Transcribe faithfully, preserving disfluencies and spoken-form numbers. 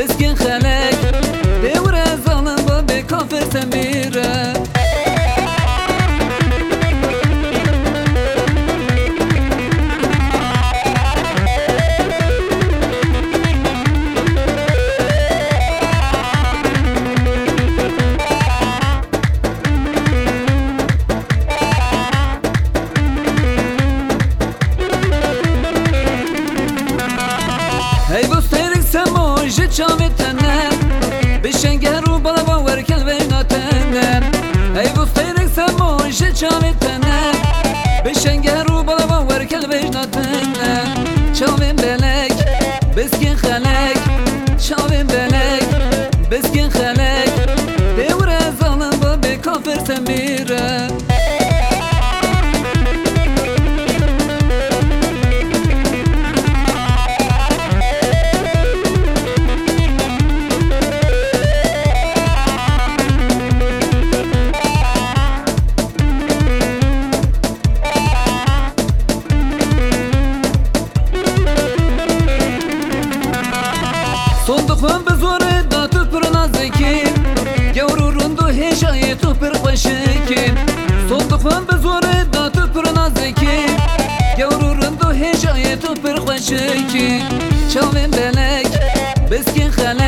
بسكن خلق دور ظالم بابي كافر تميره هی بسترک سموج چاوی تنه بشنگر و بالا باور کل وینا تنه هی بسترک سموج چاوی تنه بشنگر و بالا باور کل وینا تنه چاوی بلک بسکن خلق چاوی بلک بسکن خلق دور ظالم بابی کافر تمیره صندوقم بزوره دا تو پر نازکین گورورون دو هشای تو پر خوشکین صندوقم بزوره دا تو پر نازکین گورورون دو هشای تو پر خوشکین چاوین بلک بسکن خلق